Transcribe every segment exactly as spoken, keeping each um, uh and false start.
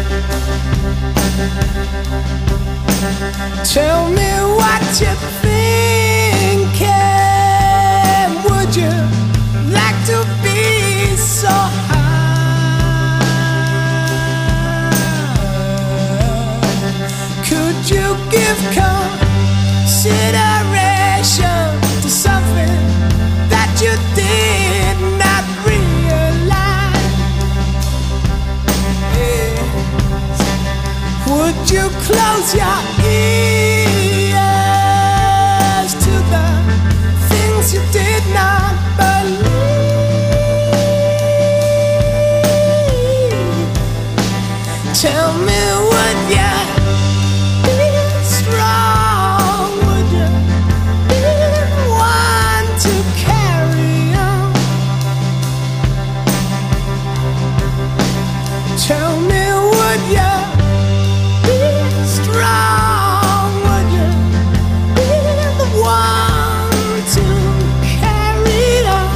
Tell me what you're thinking. Would you like to be so high? Could you give consideration to something that you did not realize? Yes. Would you close your ears to the things you did not believe? Tell me, would you be strong? Would you be one to carry on? Tell me, would you be strong? Would you be the one to carry on?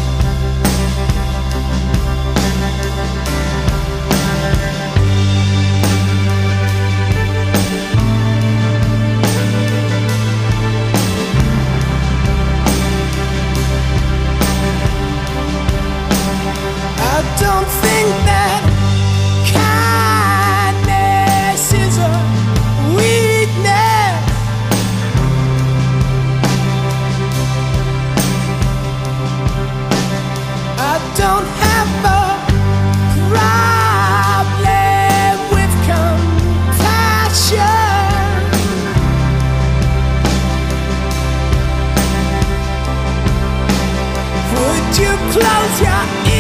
I don't think that kindness is a weakness. I don't have a problem with compassion. Would you close your